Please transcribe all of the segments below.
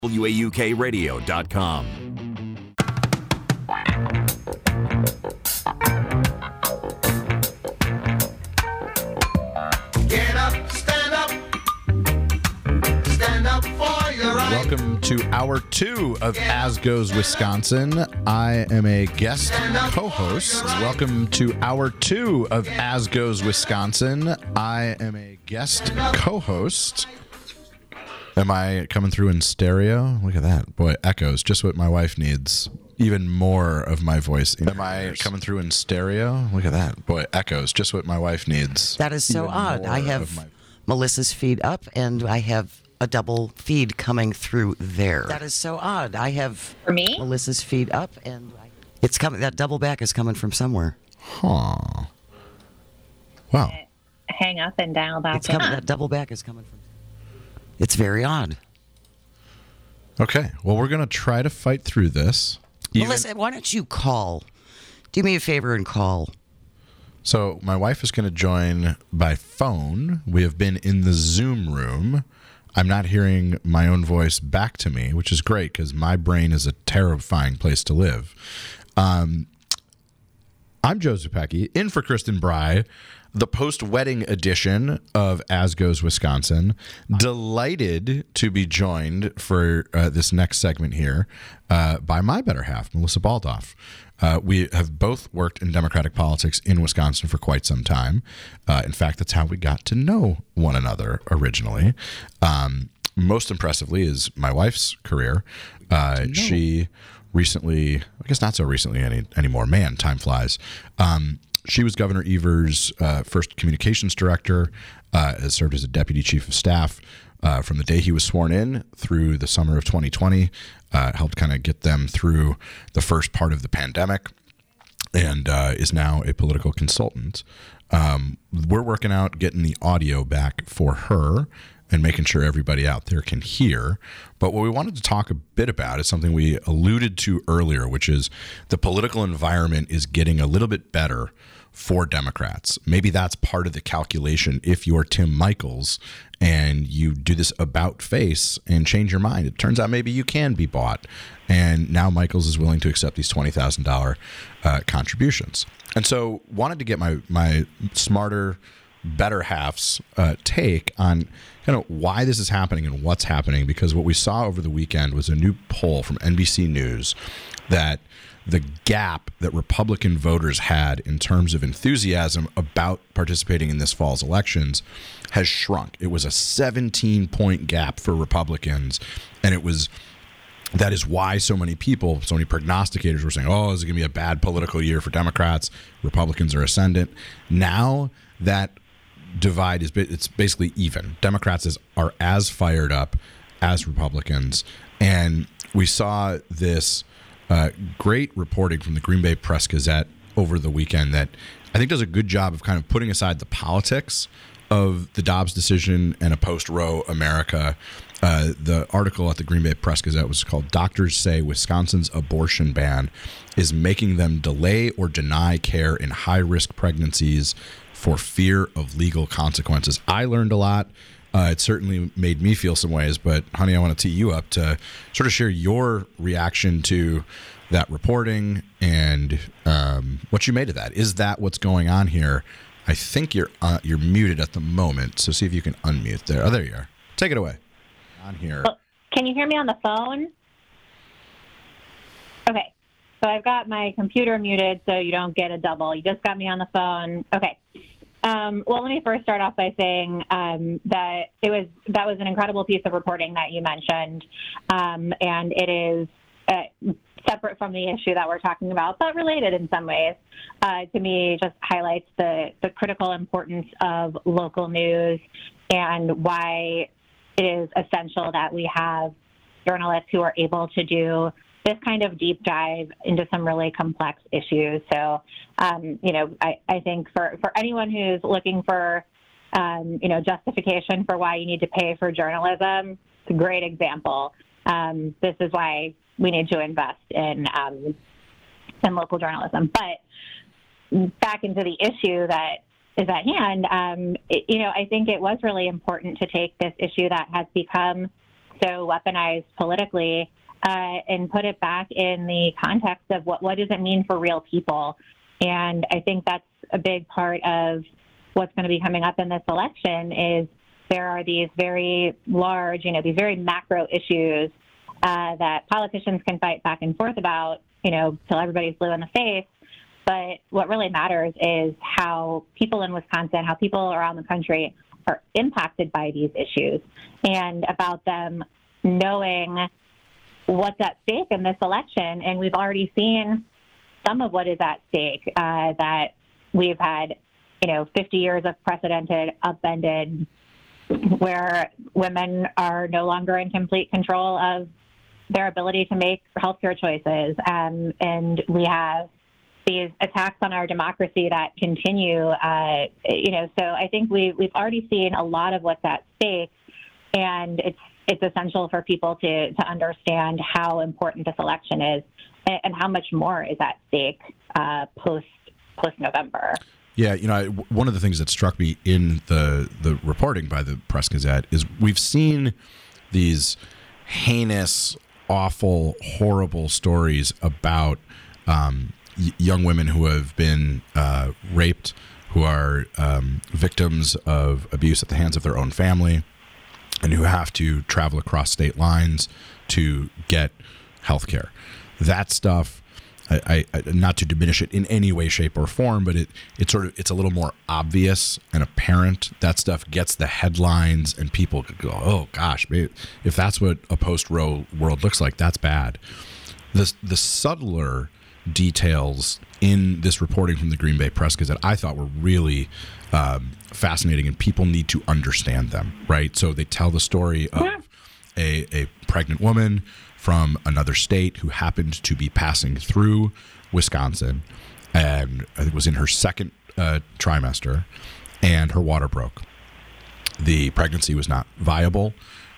WAUKradio.com. Get up, stand up. Stand up for your right. Welcome to Hour 2 of As Goes Wisconsin. I am a guest co-host. Welcome to Hour 2 of As Goes Wisconsin. I am a guest co-host. Am I coming through in stereo? Look at that. Boy, echoes. Just what my wife needs. Even more of my voice. Am I coming through in stereo? Look at that. Boy, echoes. Just what my wife needs. That is so Even odd. more I of have Melissa's feed up, and I have a double feed coming through there. That is so odd. I have For me? Melissa's feed up, and it's coming. That double back is coming from somewhere. Huh. Wow. Hang up and dial back It's coming. That double back is coming from. It's very odd. Okay. Well, we're going to try to fight through this. Melissa, why don't you call? Do me a favor and call. So my wife is going to join by phone. We have been in the Zoom room. I'm not hearing my own voice back to me, which is great because my brain is a terrifying place to live. I'm Joe Zupecki, in for Kristen Bry, the post-wedding edition of As Goes Wisconsin. Delighted to be joined for this next segment here by my better half, Melissa Baldoff. We have both worked in Democratic politics in Wisconsin for quite some time. In fact, that's how we got to know one another originally. Most impressively is my wife's career. She recently, I guess not so recently anymore, man, time flies. She was Governor Evers' first communications director, has served as a deputy chief of staff from the day he was sworn in through the summer of 2020, helped kind of get them through the first part of the pandemic, and is now a political consultant. We're working out getting the audio back for her and making sure everybody out there can hear. But what we wanted to talk a bit about is something we alluded to earlier, which is the political environment is getting a little bit better for Democrats. Maybe that's part of the calculation if you're Tim Michels and you do this about face and change your mind. It turns out maybe you can be bought. And now Michels is willing to accept these $20,000 contributions. And so wanted to get my smarter, better half's take on kind of why this is happening and what's happening, because what we saw over the weekend was a new poll from NBC News that the gap that Republican voters had in terms of enthusiasm about participating in this fall's elections has shrunk. It was a 17-point gap for Republicans, and that is why so many prognosticators were saying, oh, this is going to be a bad political year for Democrats. Republicans are ascendant. Now that divide it's basically even. Democrats are as fired up as Republicans, and we saw this great reporting from the Green Bay Press Gazette over the weekend that I think does a good job of kind of putting aside the politics of the Dobbs decision and a post-Roe America. The article at the Green Bay Press Gazette was called "Doctors Say Wisconsin's Abortion Ban is Making Them Delay or Deny Care in High-Risk Pregnancies for Fear of Legal Consequences." I learned a lot. It certainly made me feel some ways, but honey, I want to tee you up to sort of share your reaction to that reporting and what you made of that. Is that what's going on here? I think you're muted at the moment, so see if you can unmute there. Oh, there you are. Take it away. On here. Well, can you hear me on the phone? Okay. So I've got my computer muted so you don't get a double. You just got me on the phone. Okay. Well, let me first start off by saying that was an incredible piece of reporting that you mentioned, and it is separate from the issue that we're talking about, but related in some ways. To me, just highlights the critical importance of local news and why it is essential that we have journalists who are able to do this kind of deep dive into some really complex issues. So, I think for anyone who's looking for, justification for why you need to pay for journalism, it's a great example. This is why we need to invest in local journalism. But back into the issue that is at hand, I think it was really important to take this issue that has become so weaponized politically, and put it back in the context of what does it mean for real people. And I think that's a big part of what's going to be coming up in this election is there are these very large, these very macro issues that politicians can fight back and forth about, till everybody's blue in the face. But what really matters is how people in Wisconsin, how people around the country are impacted by these issues, and about them knowing what's at stake in this election. And we've already seen some of what is at stake, that we've had, 50 years of precedented upended where women are no longer in complete control of their ability to make healthcare choices. And we have these attacks on our democracy that continue, so I think we've already seen a lot of what's at stake, and it's essential for people to understand how important this election is and how much more is at stake post November. Yeah, one of the things that struck me in the reporting by the Press Gazette is we've seen these heinous, awful, horrible stories about young women who have been raped, who are victims of abuse at the hands of their own family, and who have to travel across state lines to get health care. That stuff, I not to diminish it in any way, shape, or form, but it's a little more obvious and apparent. That stuff gets the headlines, and people could go, "Oh gosh, if that's what a post-Roe world looks like, that's bad." The subtler details in this reporting from the Green Bay Press Gazette I thought were really fascinating, and people need to understand them, right? So they tell the story of a pregnant woman from another state who happened to be passing through Wisconsin, and I think it was in her second trimester, and her water broke. The pregnancy was not viable,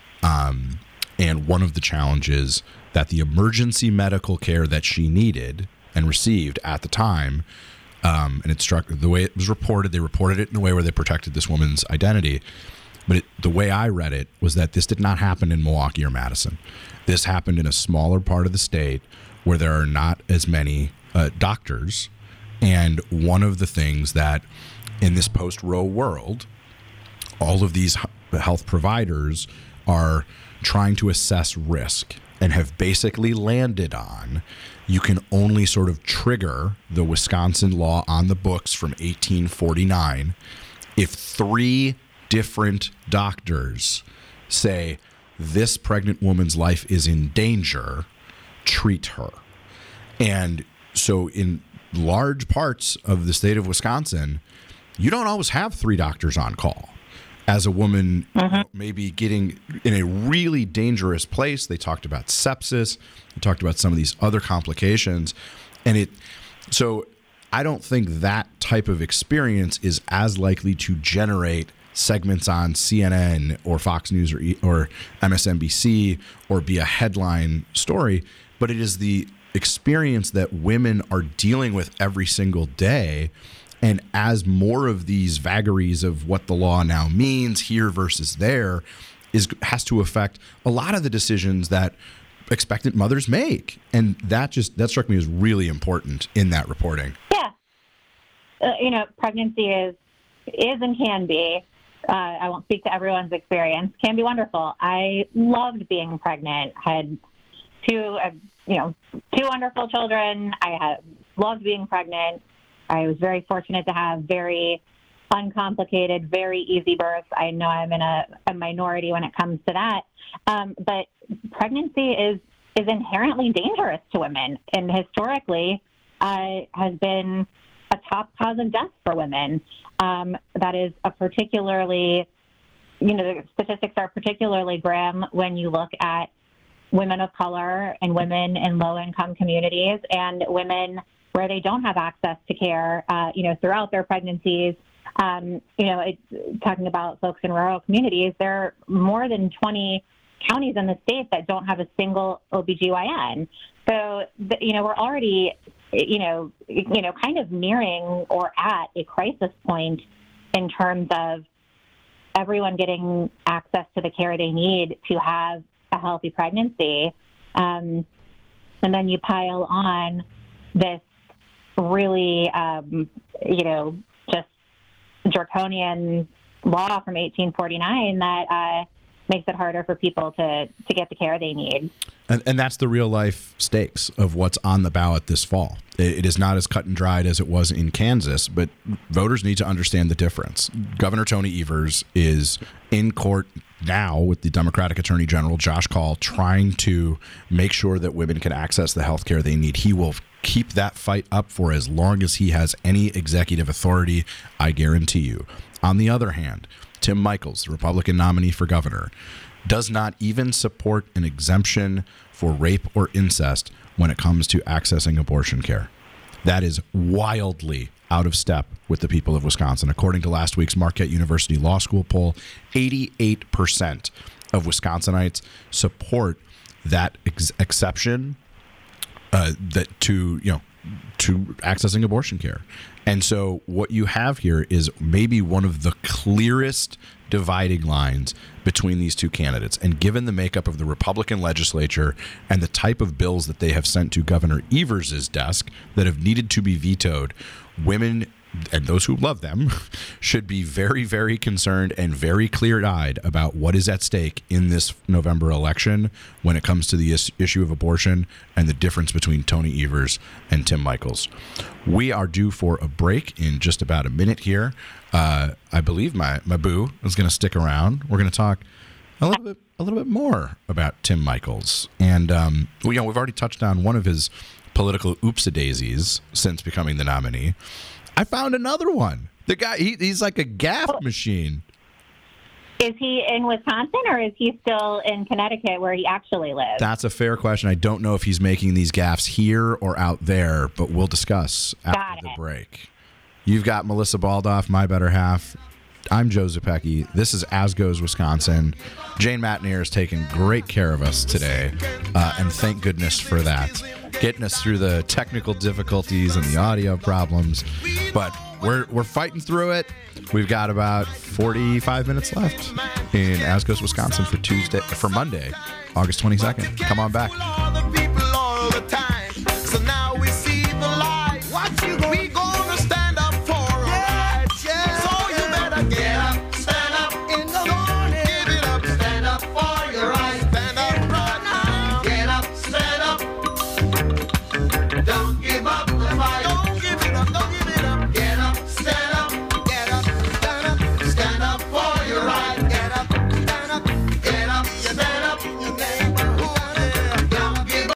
and one of the challenges that the emergency medical care that she needed and received at the time, and it struck the way it was reported. They reported it in a way where they protected this woman's identity. But the way I read it was that this did not happen in Milwaukee or Madison. This happened in a smaller part of the state where there are not as many doctors. And one of the things that in this post-Roe world, all of these health providers are trying to assess risk and have basically landed on, you can only sort of trigger the Wisconsin law on the books from 1849 if 3 different doctors say this pregnant woman's life is in danger, treat her. And so in large parts of the state of Wisconsin, you don't always have 3 doctors on call. As a woman maybe getting in a really dangerous place, they talked about sepsis, they talked about some of these other complications. So I don't think that type of experience is as likely to generate segments on CNN or Fox News or MSNBC or be a headline story, but it is the experience that women are dealing with every single day. And as more of these vagaries of what the law now means here versus there has to affect a lot of the decisions that expectant mothers make. And that struck me as really important in that reporting. Yeah. Pregnancy is and can be, I won't speak to everyone's experience, can be wonderful. I loved being pregnant, had two wonderful children. I loved being pregnant. I was very fortunate to have very uncomplicated, very easy births. I know I'm in a minority when it comes to that. But pregnancy is inherently dangerous to women, and historically has been a top cause of death for women. That is a particularly, the statistics are particularly grim when you look at women of color and women in low-income communities and women where they don't have access to care, throughout their pregnancies. Talking about folks in rural communities, there are more than 20 counties in the state that don't have a single OBGYN. So, we're already, kind of nearing or at a crisis point in terms of everyone getting access to the care they need to have a healthy pregnancy. And then you pile on this really, just draconian law from 1849 that makes it harder for people to get the care they need. And that's the real life stakes of what's on the ballot this fall. It is not as cut and dried as it was in Kansas, but voters need to understand the difference. Governor Tony Evers is in court now with the Democratic Attorney General, Josh Kaul, trying to make sure that women can access the health care they need. He will keep that fight up for as long as he has any executive authority, I guarantee you. On the other hand, Tim Michels, the Republican nominee for governor, does not even support an exemption for rape or incest when it comes to accessing abortion care. That is wildly out of step with the people of Wisconsin. According to last week's Marquette University Law School poll, 88% of Wisconsinites support that exception to accessing abortion care. And so what you have here is maybe one of the clearest dividing lines between these two candidates. And given the makeup of the Republican legislature and the type of bills that they have sent to Governor Evers' desk that have needed to be vetoed, women and those who love them should be very, very concerned and very clear-eyed about what is at stake in this November election when it comes to the issue of abortion and the difference between Tony Evers and Tim Michels. We are due for a break in just about a minute here. I believe my boo is going to stick around. We're going to talk a little bit more about Tim Michels, and we've already touched on one of his political oopsie-daisies since becoming the nominee. I found another one. The guy, he's like a gaffe machine. Is he in Wisconsin or is he still in Connecticut where he actually lives? That's a fair question. I don't know if he's making these gaffes here or out there, but we'll discuss after the break. You've got Melissa Baldoff, my better half. I'm Joe Zepecki. This is As Goes Wisconsin. Jane Matnier is taking great care of us today, and thank goodness for that. Getting us through the technical difficulties and the audio problems, but we're fighting through it. We've got about 45 minutes left in As Goes Wisconsin for Monday, August 22nd. Come on back.